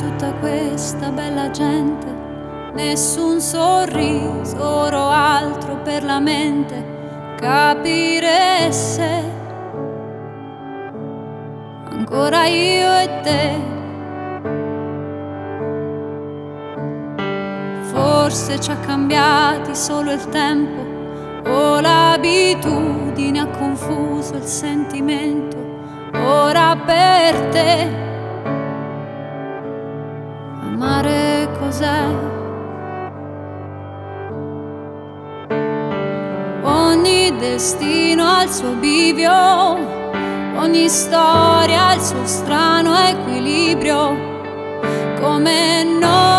tutta questa bella gente, nessun sorriso, oro altro per la mente, capire se ancora io e te. Forse ci ha cambiati solo il tempo, o l'abitudine ha confuso il sentimento. Ora per te amare cos'è? Ogni destino ha il suo bivio, ogni storia ha il suo strano equilibrio, come noi.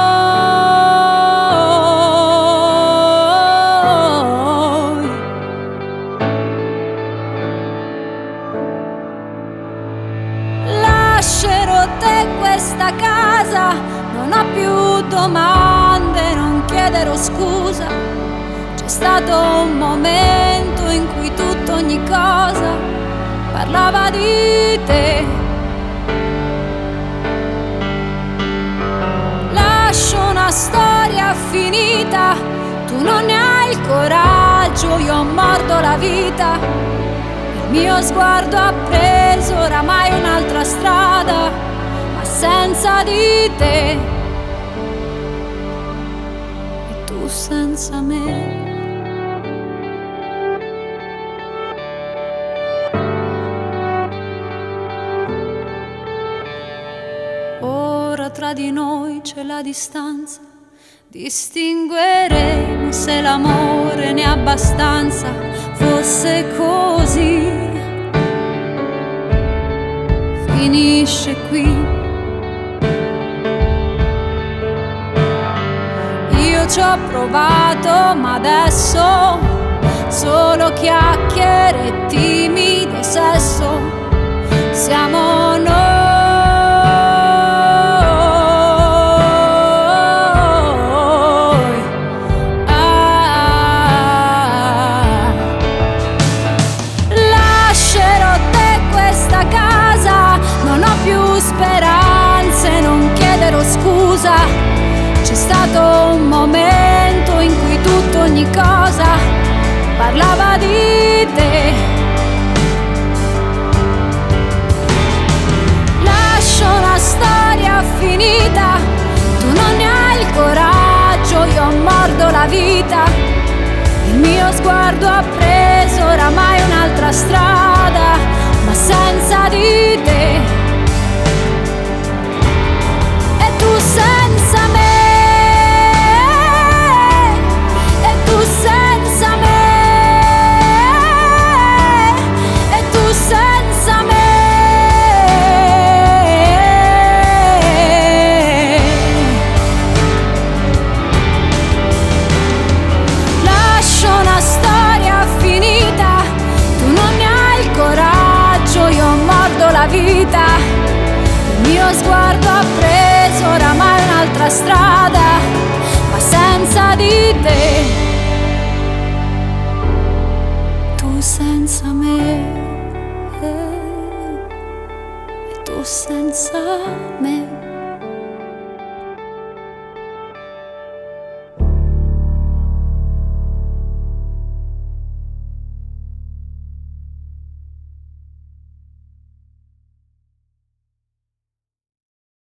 Lascerò te questa casa, non ho più domande, non chiederò scusa. C'è stato un momento in cui tutto, ogni cosa parlava di te. Lascio una storia finita, tu non ne hai il coraggio, io mordo la vita. Il mio sguardo ha preso oramai un'altra strada, ma senza di te. E tu senza me. Ora tra di noi c'è la distanza, distingueremo se l'amore ne è abbastanza. Fosse così, finisce qui. Io ci ho provato, ma adesso solo chiacchiere e timido sesso. Siamo noi. Speranze, non chiederò scusa. C'è stato un momento in cui tutto, ogni cosa parlava di te. Lascio una storia finita, tu non ne hai il coraggio, io mordo la vita. Il mio sguardo ha preso oramai un'altra strada, ma senza di te. Tu sei